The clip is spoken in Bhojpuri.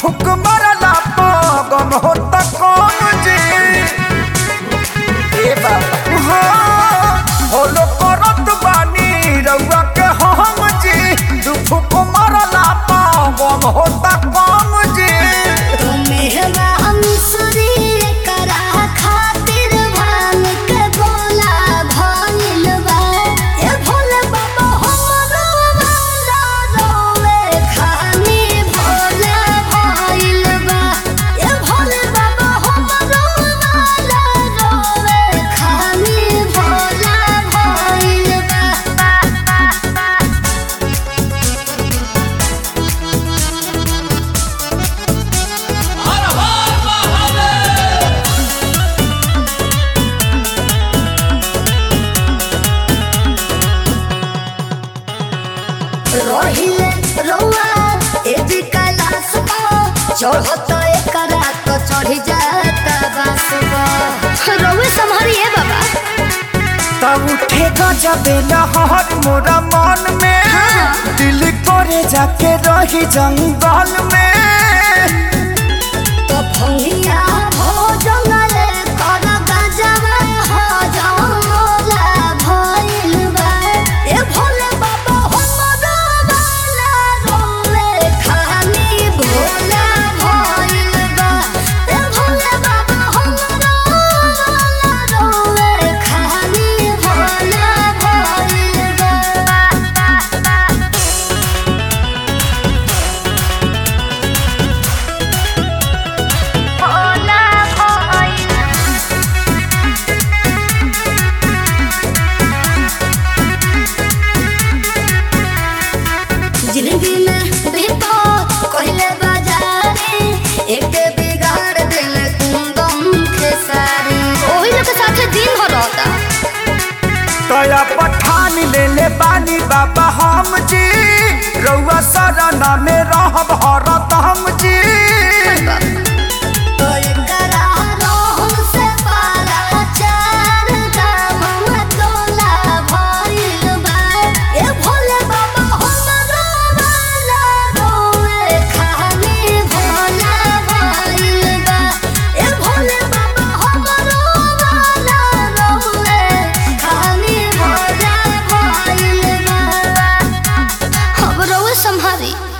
फुक मरला पागम होता कौन जी ए बाबा हाँ होलो करत बानी रउआ के हम जी दू फुक मरला पागम होता कौन जी चढ़ता एकरा तो चढ़ी जाता बासुआ रोवे संभरिए बाबा तब उठे गजबे लहर मोरा मन में हाँ। दिल करे जाके रही जंगल में तो भंगिया हो जंगले कर गजबे हो जंगला भइल बा ए भोले बाबा हमरो वाला रोवे खानी भोला जिंदगी में बेपो कहले बाजारे एक बिगाड़ दिल कुंदम के सारे ओही लोग के साथे दिन भर रहता तया पठान ले बानी बाबा हम जी रउआ सरना में रहब हरत हम जी तो एकरा रोह से पारा चार दाम मतोला भइल बा ए भोले बाबा हमरो वाला रोवे खानी भोला भइल बा ए भोले बाबा हमरो वाला रोवे खानी भोला भइल बा अब रोवे संभारी